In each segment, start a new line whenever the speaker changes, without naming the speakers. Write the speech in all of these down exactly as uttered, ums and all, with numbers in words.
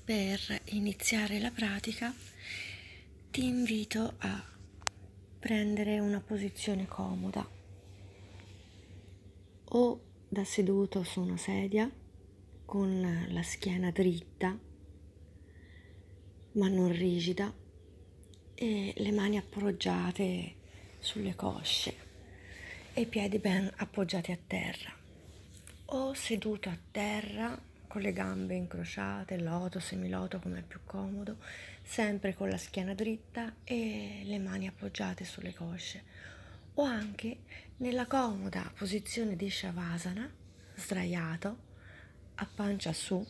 Per iniziare la pratica ti invito a prendere una posizione comoda, o da seduto su una sedia con la schiena dritta ma non rigida e le mani appoggiate sulle cosce e i piedi ben appoggiati a terra, o seduto a terra con le gambe incrociate, loto, semiloto, come è più comodo, sempre con la schiena dritta e le mani appoggiate sulle cosce, o anche nella comoda posizione di Shavasana, sdraiato, a pancia su,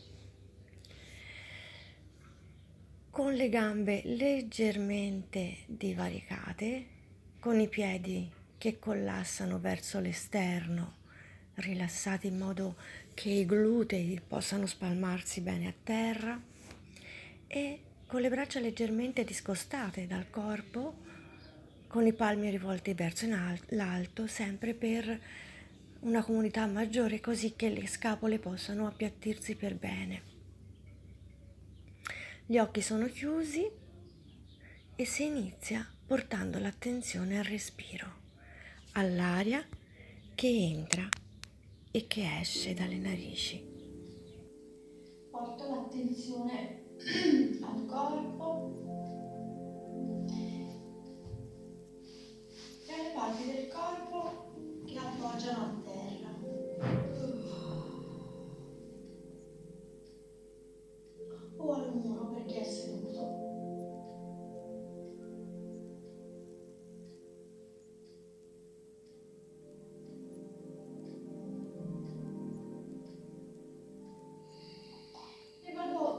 con le gambe leggermente divaricate, con i piedi che collassano verso l'esterno, rilassati in modo che i glutei possano spalmarsi bene a terra, e con le braccia leggermente discostate dal corpo, con i palmi rivolti verso in l'alto, sempre per una comodità maggiore, così che le scapole possano appiattirsi per bene. Gli occhi sono chiusi e si inizia portando l'attenzione al respiro, all'aria che entra e che esce dalle narici.
Porta l'attenzione al corpo e alle parti del corpo che appoggiano a terra. O al muro per chi è seduto. E vado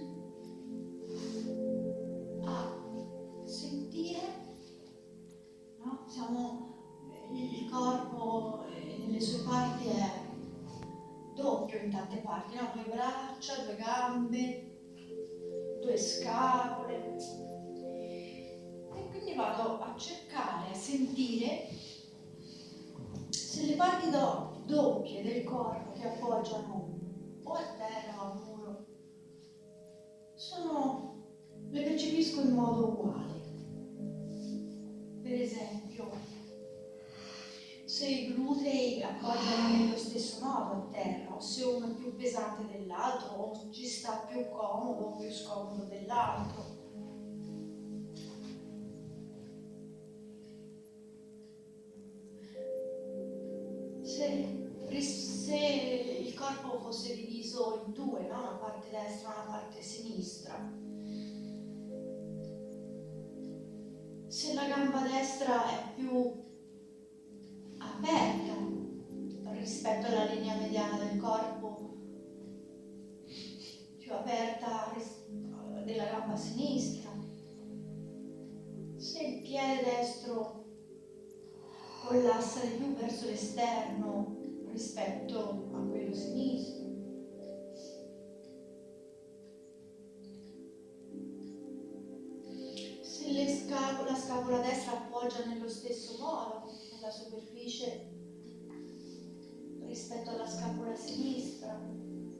a sentire, no? Siamo, il corpo eh, nelle sue parti è doppio in tante parti, no? Due braccia, due gambe, due scapole, e quindi vado a cercare, a sentire se le parti do, doppie del corpo che appoggiano o a terra o al muro sono, le percepisco in modo uguale. Per esempio, se i glutei appoggiano nello stesso modo a terra, o se uno è più pesante dell'altro, o ci sta più comodo o più scomodo dell'altro. Se, se il corpo fosse diviso in due, no? Una parte destra e una parte sinistra, se la gamba destra è più aperta rispetto alla linea mediana del corpo, più aperta della gamba sinistra, se il piede destro collassa di più verso l'esterno rispetto a quello sinistro, se le scapo, la scapola destra appoggia nello stesso modo nella superficie rispetto alla scapola sinistra,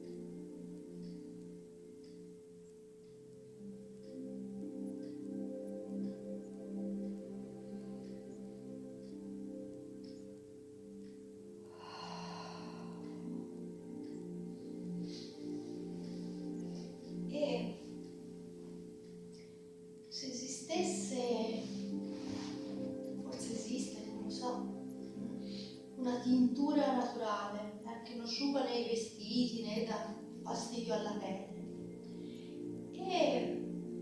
e se esistesse, forse esiste, non lo so, una tintura naturale eh, che non asciuga né i vestiti né dà fastidio alla pelle, e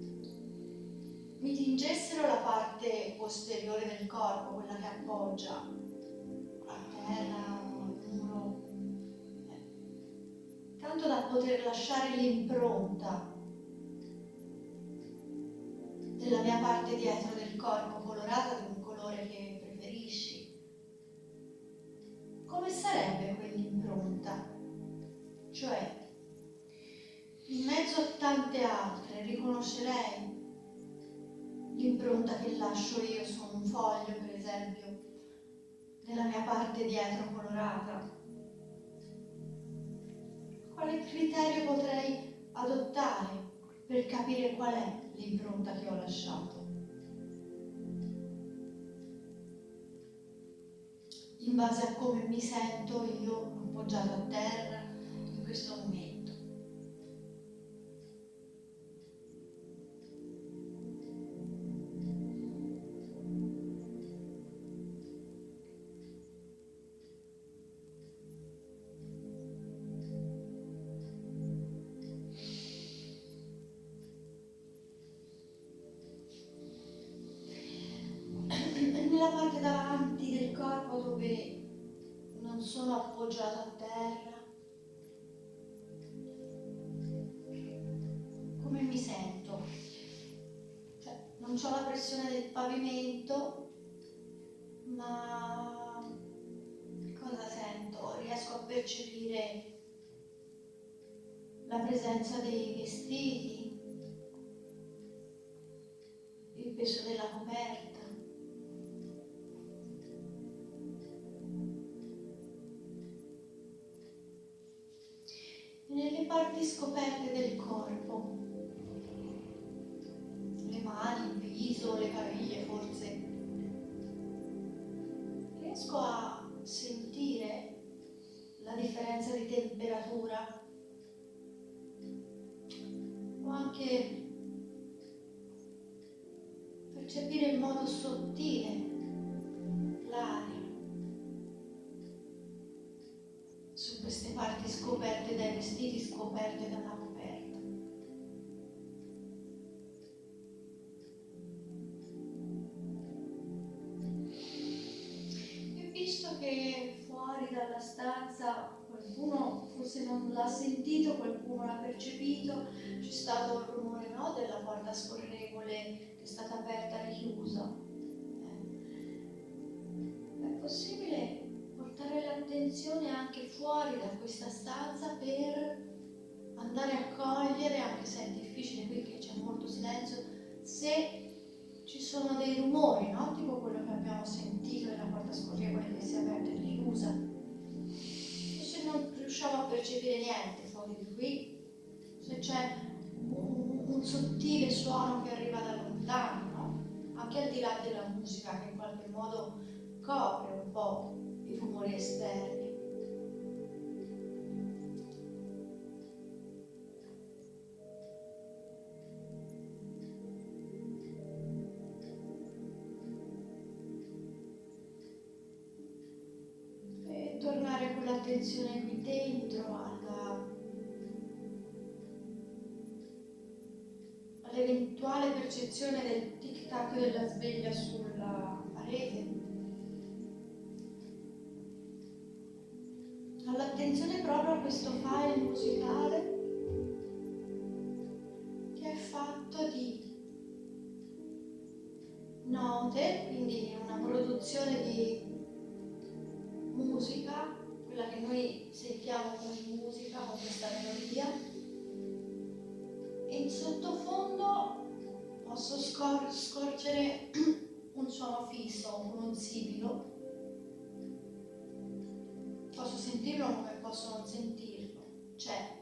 mi tingessero la parte posteriore del corpo, quella che appoggia a terra o al muro, eh, tanto da poter lasciare l'impronta della mia parte dietro del corpo colorata di un colore che preferisci. Come sarebbe quell'impronta? Cioè, in mezzo a tante altre riconoscerei l'impronta che lascio io su un foglio, per esempio, nella mia parte dietro colorata. Quale criterio potrei adottare per capire qual è l'impronta che ho lasciato. In base a come mi sento io appoggiato a terra in questo momento. Nella parte davanti del corpo dove non sono appoggiato a terra, come mi sento? Cioè, non ho la pressione del pavimento, ma cosa sento? Riesco a percepire la presenza dei vestiti, il peso della coperta. Nelle parti scoperte del corpo, le mani, il viso, le caviglie forse, riesco a sentire la differenza di temperatura o anche percepire in modo sottile l'aria su queste parti scoperte dai vestiti, scoperte dalla coperta. E visto che fuori dalla stanza qualcuno forse non l'ha sentito, qualcuno l'ha percepito, c'è stato il rumore, no, della porta scorrevole che è stata aperta e richiusa. Eh, è possibile portare l'attenzione anche fuori da questa stanza per andare a cogliere, anche se è difficile qui che c'è molto silenzio, se ci sono dei rumori, no? Tipo quello che abbiamo sentito della porta scorrevole che si è aperta e richiusa. O se non riusciamo a percepire niente fuori di qui, se c'è un, un sottile suono che arriva da lontano, no? Anche al di là della musica che in qualche modo copre un po' i rumori esterni. E tornare con l'attenzione qui dentro alla, all'eventuale percezione del tic-tac della sveglia sulla parete. All'attenzione proprio a questo file musicale che è fatto di note, quindi una produzione di musica, quella che noi sentiamo come musica, con questa melodia, e in sottofondo posso scor- scorgere un suono fisso, un sibilo. Posso sentirlo come posso non sentirlo, c'è,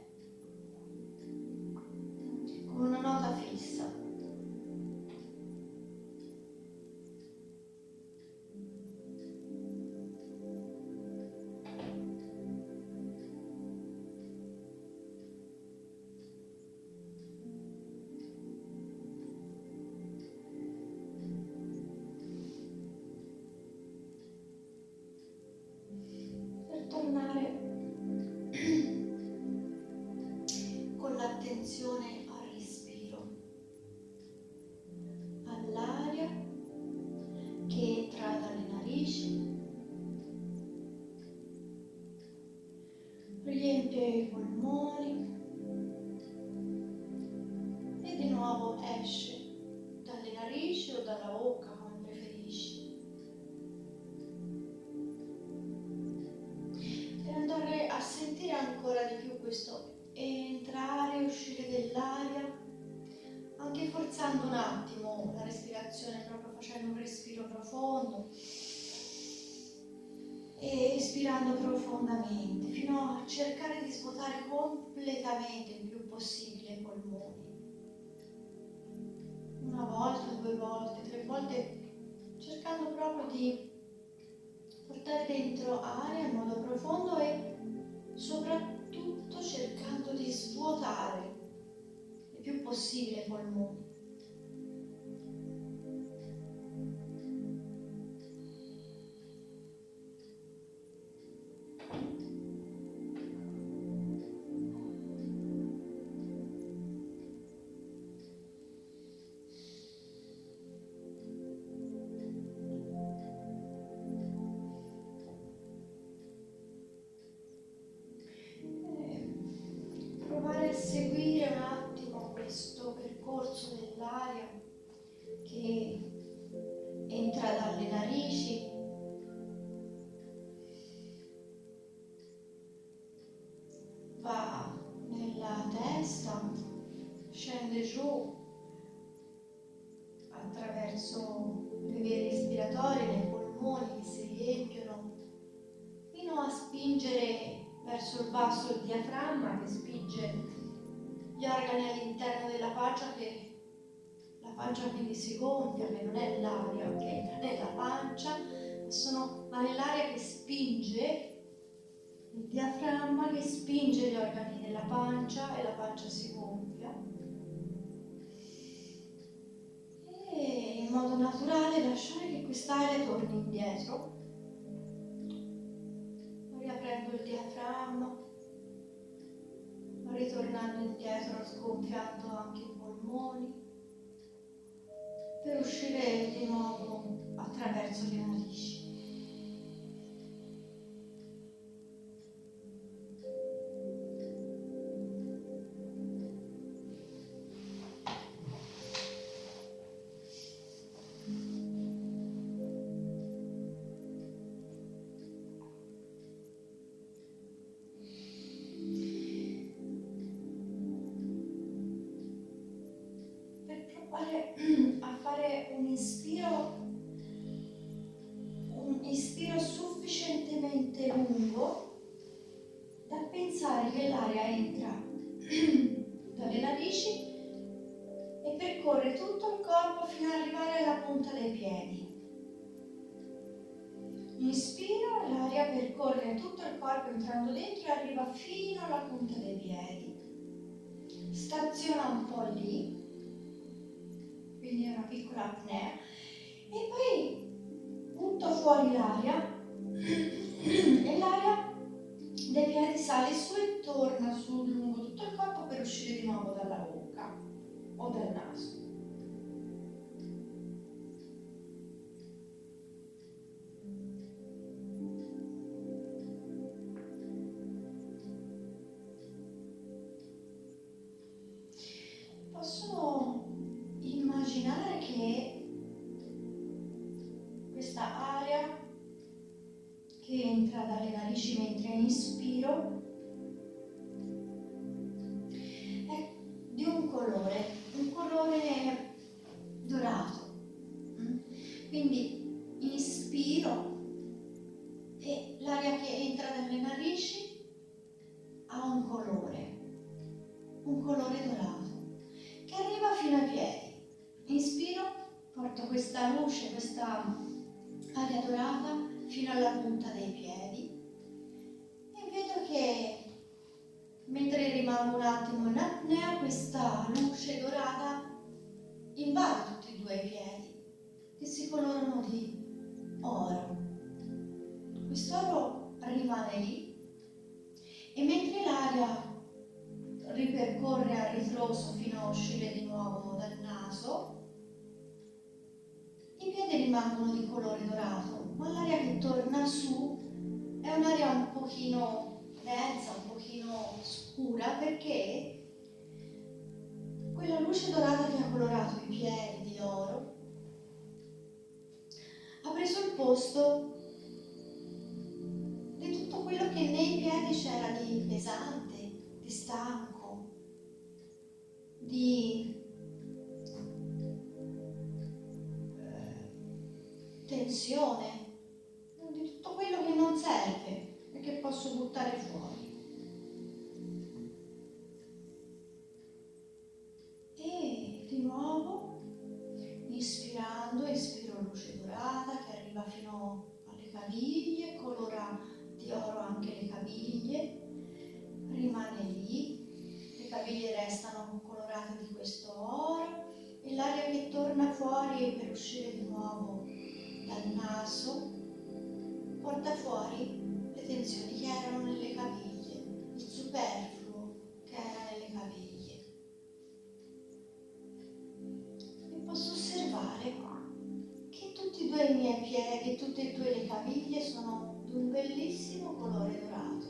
con una nota fissa. Tornare con l'attenzione al respiro, all'aria che entra dalle narici, riempie i polmoni e di nuovo esce dalle narici o dalla bocca, come preferisci. A sentire ancora di più questo entrare e uscire dell'aria, anche forzando un attimo la respirazione, proprio facendo un respiro profondo e espirando profondamente, fino a cercare di svuotare completamente il più possibile i polmoni. una volta, due volte, tre volte, cercando proprio di portare dentro aria in modo profondo e soprattutto cercando di svuotare il più possibile i polmoni. Provare a seguire un attimo questo percorso dell'aria che entra dalle narici, va nella testa, scende giù attraverso le vie respiratorie, nei polmoni che si riempiono, fino a spingere verso il basso il diaframma che spinge gli organi all'interno della pancia, che la pancia quindi si gonfia, che non è l'aria che entra nella pancia, ma, sono, ma è l'aria che spinge il diaframma, che spinge gli organi della pancia e la pancia si gonfia. E in modo naturale lasciare che quest'aria torni indietro, riaprendo il diaframma, ritornando indietro, sgonfiando anche i polmoni, per uscire di nuovo attraverso le narici. A fare un ispiro, un ispiro sufficientemente lungo da pensare che l'aria entra dalle narici e percorre tutto il corpo fino ad arrivare alla punta dei piedi. Inspiro e l'aria percorre tutto il corpo entrando dentro e arriva fino alla punta dei piedi. Staziona un po' lì, quindi è una piccola apnea, e poi butto fuori l'aria e l'aria dei piedi sale su e torna su lungo tutto il corpo per uscire di nuovo dalla bocca o dal naso. Posso immaginare che questa aria che entra dalle narici mentre inspiro è di un colore, un colore dorato. Quindi inspiro e l'aria che entra dalle narici ha un colore, un colore dorato, che arriva fino ai piedi. Inspiro, porto questa luce, questa aria dorata fino alla punta dei piedi e vedo che mentre rimango un attimo in apnea, questa luce dorata invade tutti e due i piedi che si colorano di oro. Quest'oro rimane lì e mentre l'aria ripercorre a ritroso fino a uscire di nuovo dal naso, i piedi rimangono di colore dorato, ma l'aria che torna su è un'aria un pochino densa, un pochino scura, perché quella luce dorata che ha colorato i piedi di oro ha preso il posto di tutto quello che nei piedi c'era di pesante, di stanco, di tensione, di tutto quello che non serve e che posso buttare fuori. E di nuovo Inspirando, inspiro luce dorata che arriva fino alle caviglie, colora di oro anche le caviglie, rimane lì, le caviglie restano colorate di questo oro e l'aria che torna fuori per uscire di nuovo dal naso porta fuori le tensioni che erano nelle caviglie, il superfluo che era nelle caviglie. E posso osservare che tutti e due i miei piedi, tutte e due le caviglie sono di un bellissimo colore dorato.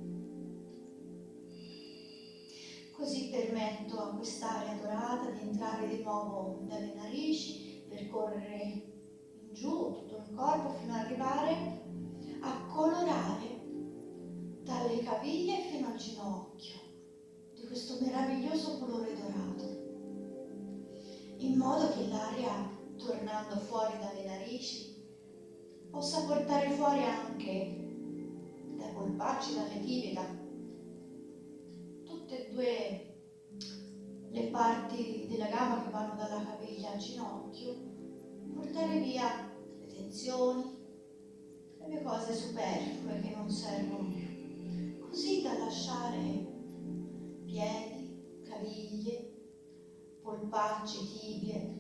Così permetto a quest'aria dorata di entrare di nuovo dalle narici, percorrere in giù tutto il corpo fino ad arrivare a colorare dalle caviglie fino al ginocchio di questo meraviglioso colore dorato, in modo che l'aria, tornando fuori dalle narici, possa portare fuori anche dai polpacci, dalle tibie, da tutte e due le parti della gamba che vanno dalla caviglia al ginocchio, portare via le tensioni e le cose superflue che non servono più, così da lasciare piedi, caviglie, polpacci, tibie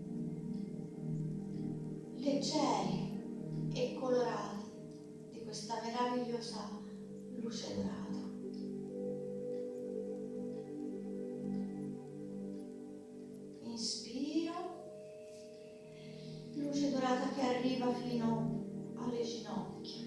leggeri e colorati di questa meravigliosa luce dorata. Inspiro, luce dorata che arriva fino alle ginocchia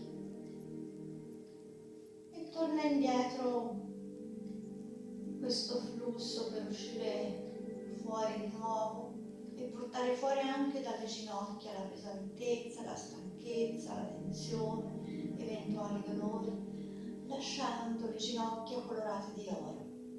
e torna indietro questo flusso per uscire fuori di nuovo e portare fuori anche dalle ginocchia la pesantezza, la stanchezza, la tensione, eventuali dolori, lasciando le ginocchia colorate di oro.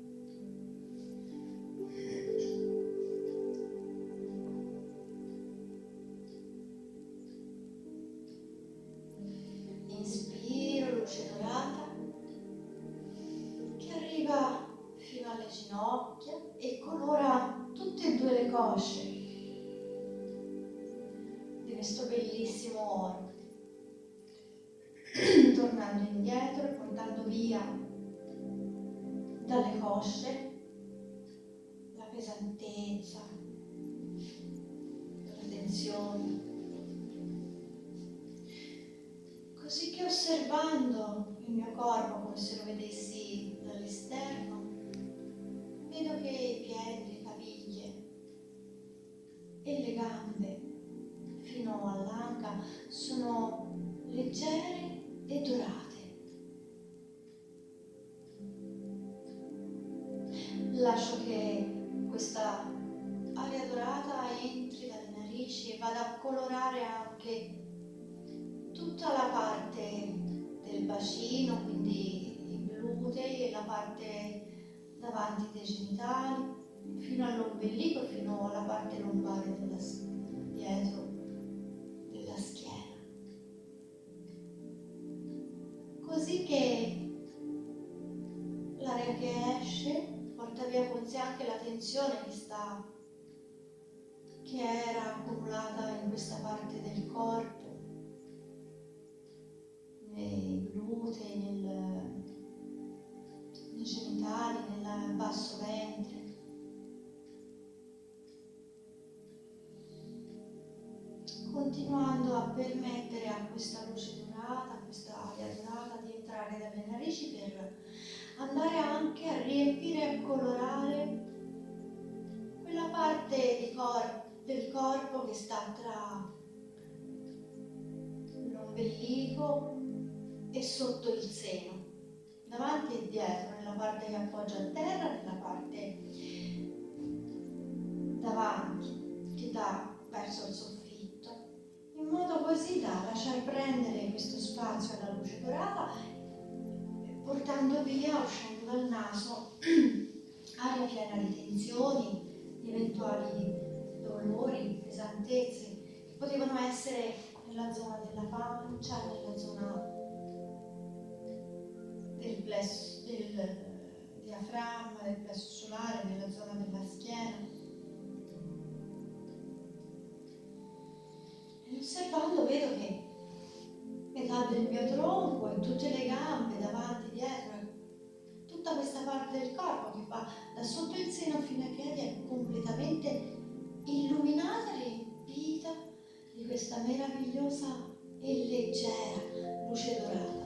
Inspiro, luce dorata che arriva fino alle ginocchia e colora tutte e due le cosce di questo bellissimo oro, tornando indietro e portando via dalle cosce la pesantezza, le tensioni, così che osservando il mio corpo come se lo vedessi dall'esterno, vedo che i piedi, le caviglie e le gambe fino all'anca sono leggere e dorate. Lascio che questa aria dorata entri dalle narici e vada a colorare anche tutta la parte del bacino, quindi i glutei e la parte davanti dei genitali, fino all'ombelico, fino alla parte lombare della, dietro della schiena. Così che l'aria che esce porta via con sé anche la tensione che sta, che era accumulata in questa parte del corpo, nei glutei, nel, nei genitali, nel basso ventre. Continuando a permettere a questa luce dorata, a questa aria dorata di entrare dalle narici per andare anche a riempire e a colorare quella parte di cor- del corpo che sta tra l'ombelico e sotto il seno, davanti e dietro, nella parte che appoggia a terra, nella parte davanti che dà verso il soffitto, in modo così da lasciar prendere questo spazio alla luce dorata, portando via, uscendo dal naso, aria piena di tensioni, di eventuali dolori, pesantezze, che potevano essere nella zona della pancia, nella zona del plesso, del diaframma, del plesso solare, nella zona della schiena. osservando vedo che metà del mio tronco e tutte le gambe, davanti, dietro, tutta questa parte del corpo che va da sotto il seno fino ai piedi è completamente illuminata e riempita di questa meravigliosa e leggera luce dorata.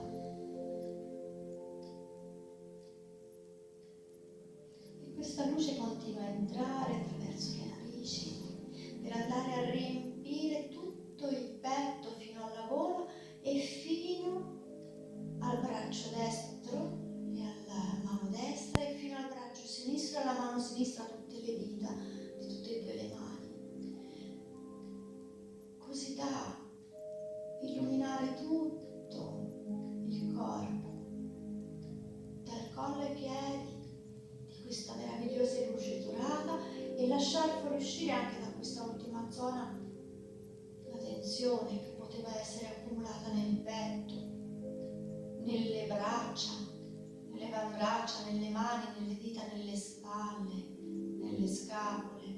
E questa luce continua a entrare attraverso le narici per andare a riempire tutto il petto fino alla gola e fino al braccio destro e alla mano destra e fino al braccio sinistro e alla mano sinistra, tutte le dita di tutte e due le mani, così da illuminare tutto il corpo, dal collo ai piedi, di questa meravigliosa luce dorata, e lasciar fuoriuscire anche da questa ultima zona la tensione che poteva essere accumulata nel petto, nelle braccia, nelle avambraccia, nelle mani, nelle dita, nelle spalle, nelle scapole,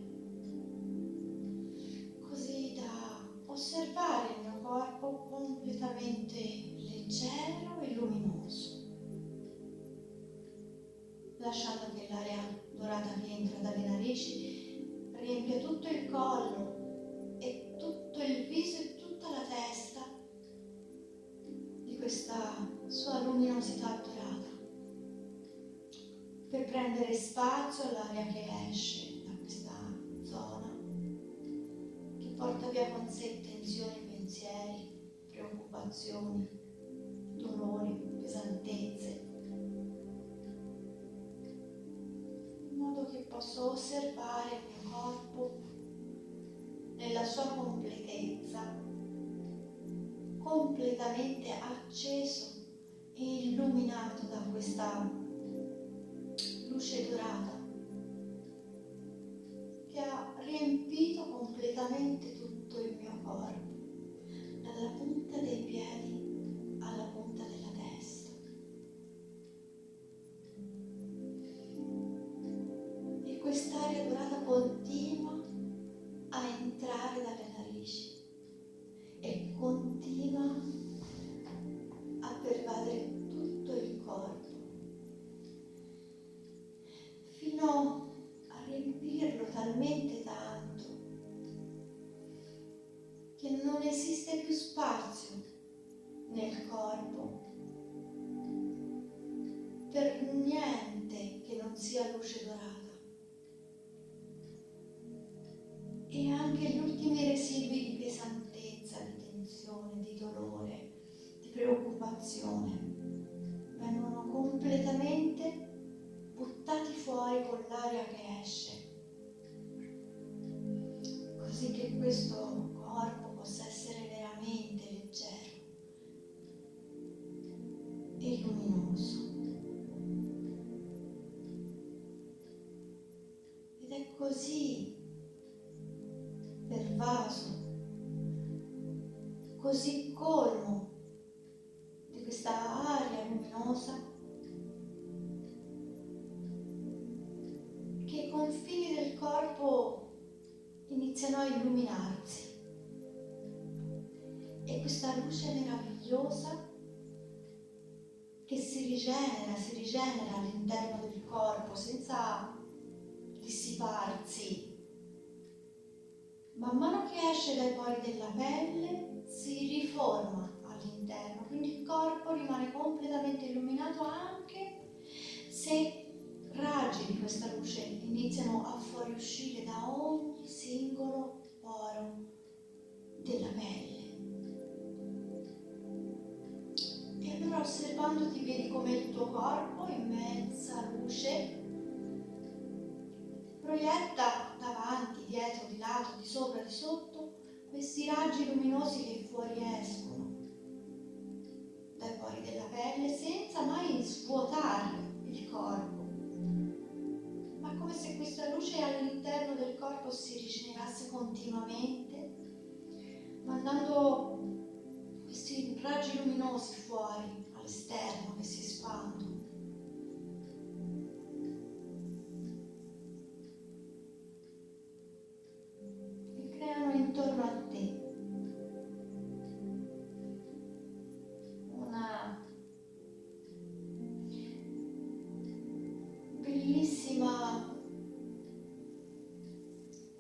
così da osservare il mio corpo completamente leggero e luminoso, lasciando che l'aria dorata che entra dalle narici riempia tutto il collo e tutto il viso e tutta la testa di questa sua luminosità dorata, per prendere spazio all'aria che esce da questa zona, che porta via con sé tensioni, pensieri, preoccupazioni, dolori, pesantezze, in modo che posso osservare il mio corpo nella sua completezza, completamente acceso e illuminato da questa luce dorata che ha riempito completamente tutto il mio corpo, dalla punta dei piedi alla punta della testa. E quest'aria dorata continua a entrare dalle narici e continua a pervadere tutto il corpo, fino a riempirlo talmente tanto che non esiste più spazio nel corpo per niente che non sia luce dorata. E anche gli ultimi residui di pesantezza, di tensione, di dolore, di preoccupazione vengono completamente buttati fuori con l'aria che esce, così che questo corpo possa essere veramente leggero e luminoso. Ed è così pervaso, così colmo di questa aria luminosa, che i confini del corpo iniziano a illuminarsi e questa luce meravigliosa che si rigenera, si rigenera all'interno del corpo senza dissiparsi. Man mano che esce dai pori della pelle si riforma all'interno, quindi il corpo rimane completamente illuminato anche se raggi di questa luce iniziano a fuoriuscire da ogni singolo poro della pelle. E allora, osservandoti, vedi come il tuo corpo, immensa luce, proietta davanti, dietro, di lato, di sopra, di sotto, questi raggi luminosi che fuoriescono dai pori della pelle senza mai svuotare il corpo, ma come se questa luce all'interno del corpo si rigenerasse continuamente, mandando questi raggi luminosi fuori all'esterno che si espandono. Intorno a te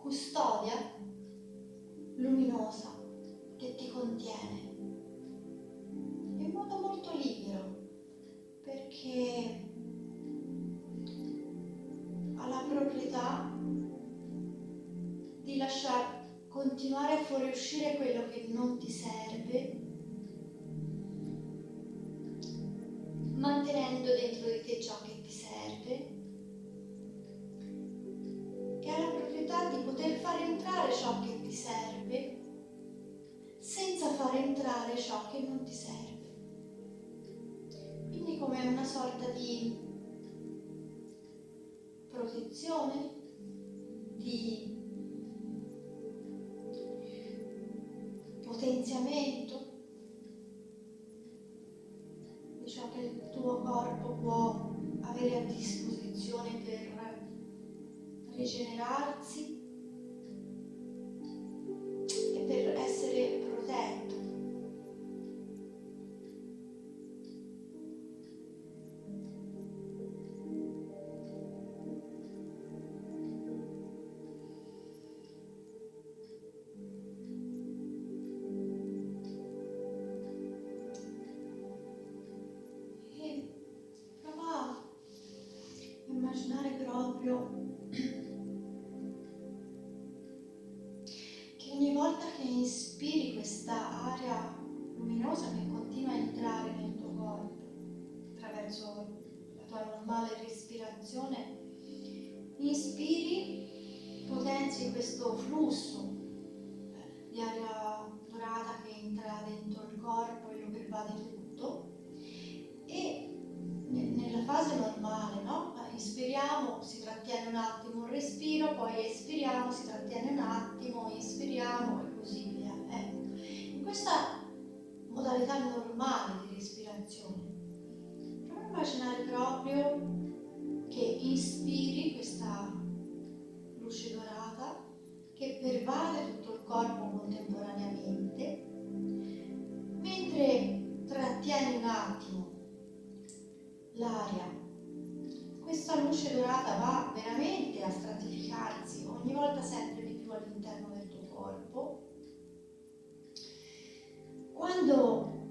custodia luminosa che ti contiene in modo molto libero, perché ha la proprietà di lasciar continuare a fuoriuscire quello che non ti serve, mantenendo dentro di te ciò che ti serve, e ha la proprietà di poter far entrare ciò che ti serve senza far entrare ciò che non ti serve. Quindi come una sorta di protezione, di potenziamento di ciò che il tuo corpo può avere a disposizione per rigenerarsi e per essere protetto. Immaginare proprio che ogni volta che inspiri questa aria luminosa che continua a entrare nel tuo corpo attraverso la tua normale respirazione, inspiri, potenzi questo flusso di aria dorata che entra dentro il corpo e lo pervade tutto, e nella fase normale, no? Ispiriamo, si trattiene un attimo il respiro, poi espiriamo, si trattiene un attimo, inspiriamo e così via. Ecco. In questa modalità normale di respirazione, prova a immaginare proprio che inspiri questa luce dorata che pervade tutto il corpo contemporaneamente, mentre trattieni un attimo l'aria. Questa luce dorata va veramente a stratificarsi ogni volta sempre di più all'interno del tuo corpo. Quando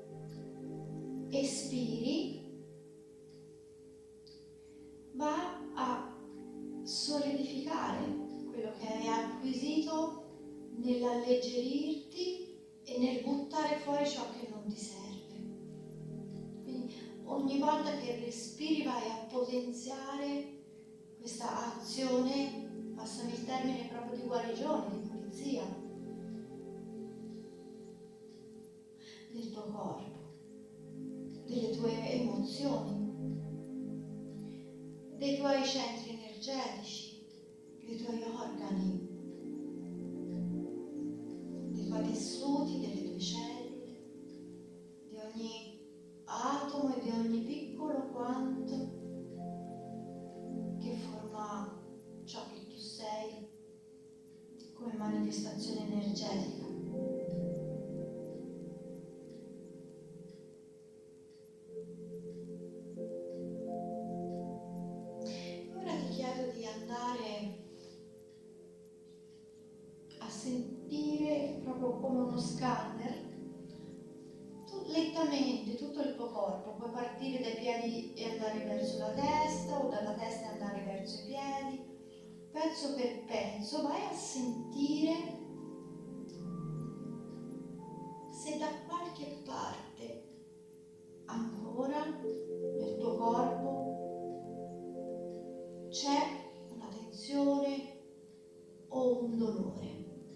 espiri, va a solidificare quello che hai acquisito nell'alleggerirti e nel buttare fuori ciò che non ti serve. Ogni volta che respiri vai a potenziare questa azione, passami il termine proprio di guarigione, di pulizia del tuo corpo, delle tue emozioni, dei tuoi centri energetici, dei tuoi organi, dei tuoi tessuti, delle tue cellule, di ogni atomo e di ogni piccolo quanto che forma ciò che tu sei come manifestazione energetica. Ora ti chiedo di andare a sentire proprio come uno scanner lentamente tutto il tuo corpo. Puoi partire dai piedi e andare verso la testa, o dalla testa e andare verso i piedi, pezzo per pezzo. Vai a sentire se da qualche parte ancora nel tuo corpo c'è una tensione o un dolore.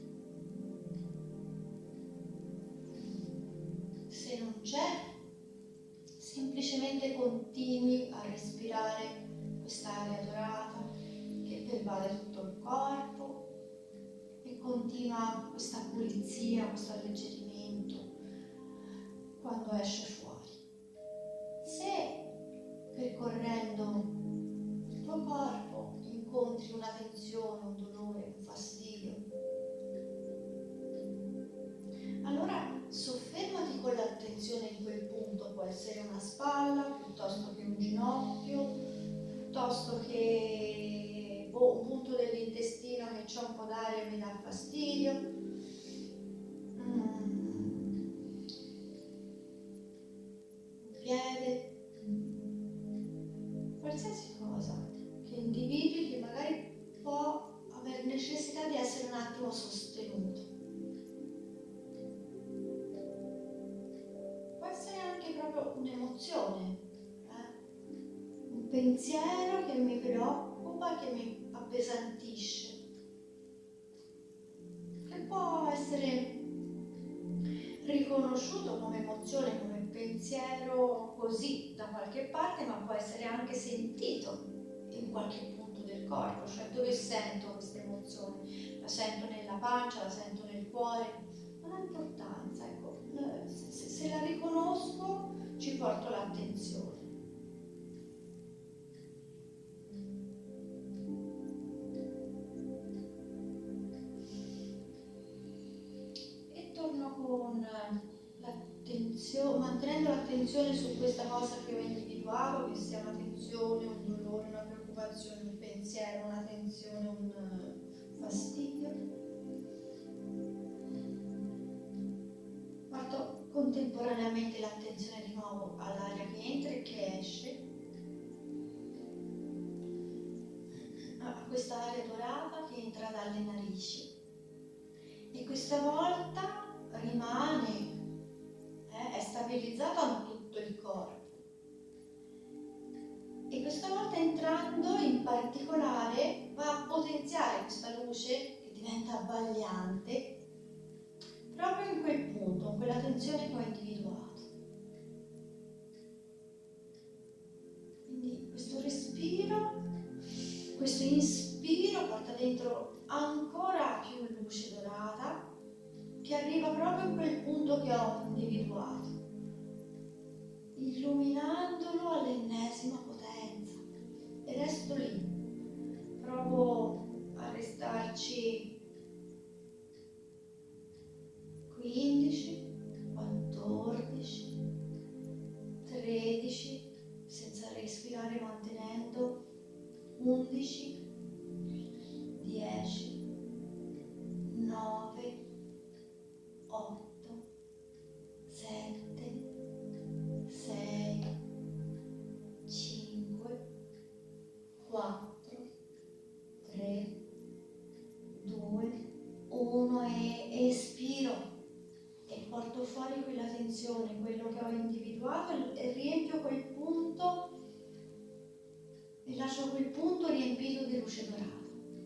Se non c'è, semplicemente continui a respirare quest'aria dorata che pervade tutto il corpo e continua questa pulizia, questo alleggerimento quando esce fuori. Se percorrendo il tuo corpo incontri una tensione, un dolore, un fastidio, allora soffermati con l'attenzione in quel punto. Può essere una spalla piuttosto che un ginocchio, piuttosto che boh, un punto dell'intestino che c'è un po' necessità di essere un attimo sostenuto. Può essere anche proprio un'emozione, eh? Un pensiero che mi preoccupa, che mi appesantisce, che può essere riconosciuto come emozione, come pensiero così da qualche parte, ma può essere anche sentito in qualche punto del corpo, cioè dove sento questa emozione, la sento nella pancia, la sento nel cuore, non ha importanza, ecco, se, se, se la riconosco ci porto l'attenzione. E torno con l'attenzione, mantenendo l'attenzione su questa cosa che ho individuato, che sia una tensione, un dolore, una preoccupazione, un pensiero, una tensione, un fastidio. Porto contemporaneamente l'attenzione di nuovo all'aria che entra e che esce, a questa aria dorata che entra dalle narici, e questa volta rimane, eh, è stabilizzata in tutto il corpo. E questa volta, entrando in particolare, va a potenziare questa luce che diventa abbagliante proprio in quel punto, in quella tensione che ho individuato. Quindi questo respiro, questo inspiro porta dentro ancora più luce dorata che arriva proprio in quel punto che ho individuato, illuminandolo all'ennesima potenza. E resto lì, provo a restarci quindici, quattordici, tredici, senza respirare, mantenendo undici, dieci, nove, otto, sette, sei, cinque, quattro, tre, due, uno e espiro e porto fuori quella tensione, quello che ho individuato, e riempio quel punto e lascio quel punto riempito di luce dorata.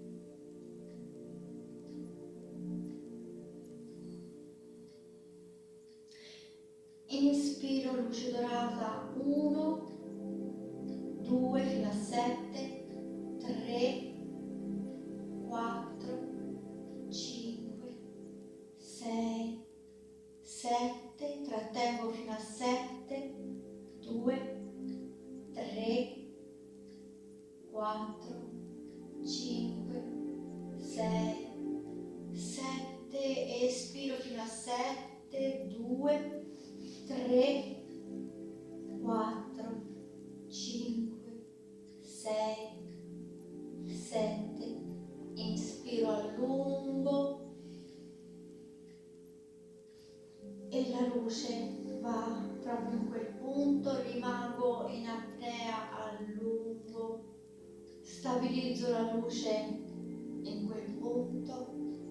Inspiro luce dorata uno, due fino a sette, tre, quattro, cinque, sei, sette, trattengo fino a sette, due, tre, quattro, cinque, sei, sette, espiro fino a sette, due, tre, quattro, cinque, sei, sette, inspiro a lungo e la luce va proprio in quel punto, rimango in apnea a lungo, stabilizzo la luce in quel punto,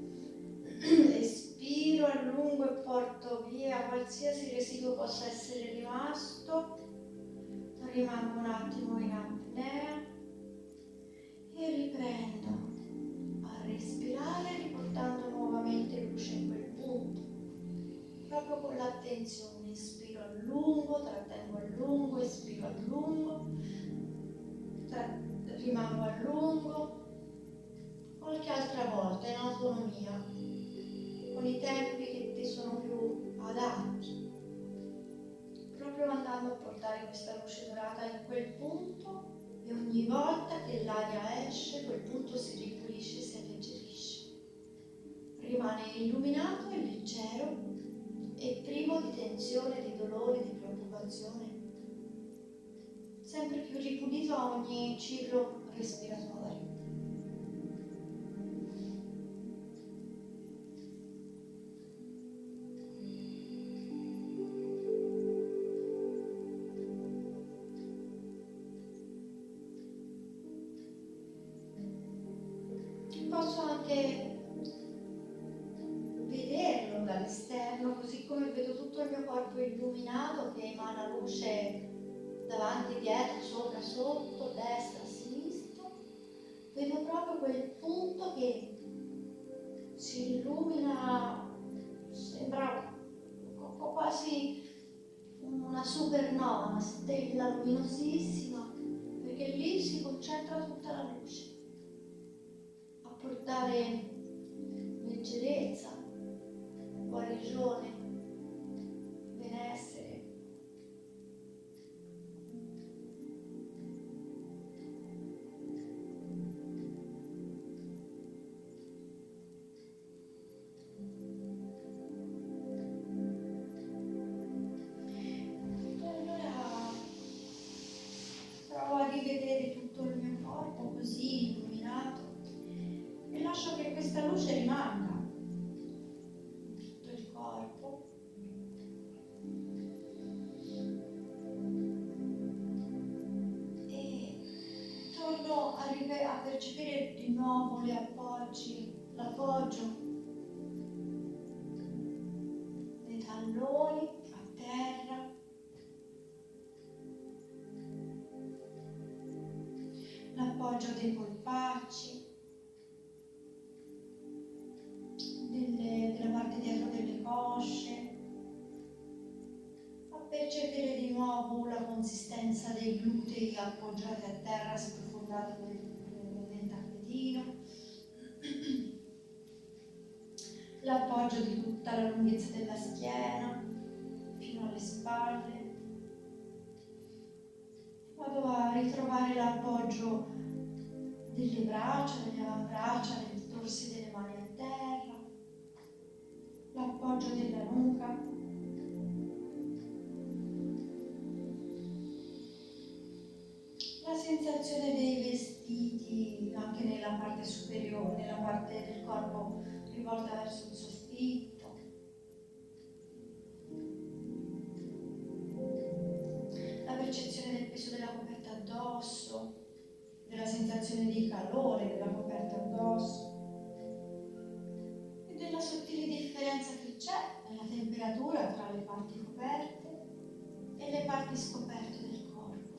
espiro a lungo e porto via qualsiasi residuo possa essere rimasto, rimango un attimo in apnea e riprendo a respirare, riportando nuovamente luce in quel punto, proprio con l'attenzione. Inspiro a lungo, trattengo a lungo, espiro a lungo, tra- rimango a lungo, qualche altra volta in autonomia, con i tempi che ti sono più adatti, proprio andando a portare questa luce dorata in quel punto, e ogni volta che l'aria esce quel punto si ripulisce, si alleggerisce, rimane illuminato e leggero e privo di tensione, di dolore, di preoccupazione, sempre più ripulito a ogni ciclo respiratorio. Posso posso anche vederlo dall'esterno, così come vedo tutto il mio corpo illuminato che emana luce davanti, dietro, sopra, sotto, destra, sinistra. Vedo proprio quel punto che si illumina, sembra un po' quasi una supernova, una stella luminosissima, perché lì si concentra tutta la luce a portare leggerezza, guarigione, benessere. Vedere tutto il mio corpo così illuminato e lascio che questa luce rimanga in tutto il corpo. E torno a, ripe- a percepire di nuovo gli appoggi, l'appoggio dei talloni a terra. L'appoggio dei polpacci, delle, della parte dietro delle cosce, a percepire di nuovo la consistenza dei glutei appoggiati a terra, sprofondati nel, nel tappetino, l'appoggio di tutta la lunghezza della schiena fino alle spalle. Vado a ritrovare l'appoggio delle braccia, delle avambraccia, dei torsi delle mani a terra, l'appoggio della nuca, la sensazione dei vestiti anche nella parte superiore, nella parte del corpo rivolta verso il soffitto. Percezione del peso della coperta addosso, della sensazione di calore della coperta addosso e della sottile differenza che c'è nella temperatura tra le parti coperte e le parti scoperte del corpo.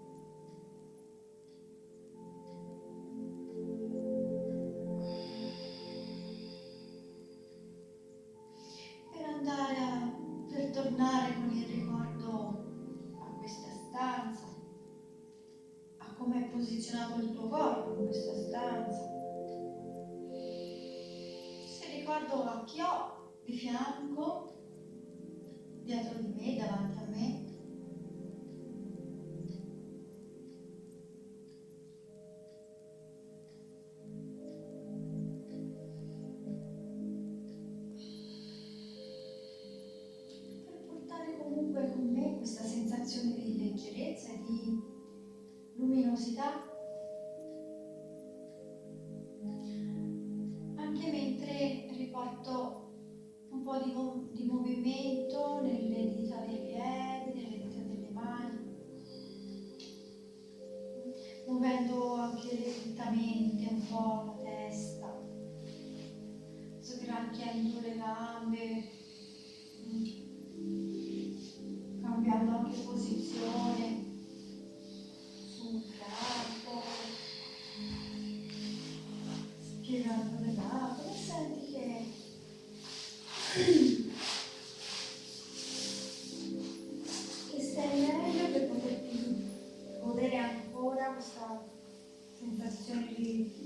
Per andare a, per tornare con il ricordo questa stanza, a come è posizionato il tuo corpo in questa stanza. Se ricordo a chi ho di fianco, dietro di me, davanti a me, con me questa sensazione di leggerezza e di luminosità, anche mentre riporto un po' di, mo- di movimento nelle dita dei piedi, nelle dita delle mani, muovendo anche lentamente un po' la testa, sgranchiando le gambe, cambiando anche posizione sul campo, spiegando le gambe e senti che che stai meglio per poterti godere ancora questa sensazione di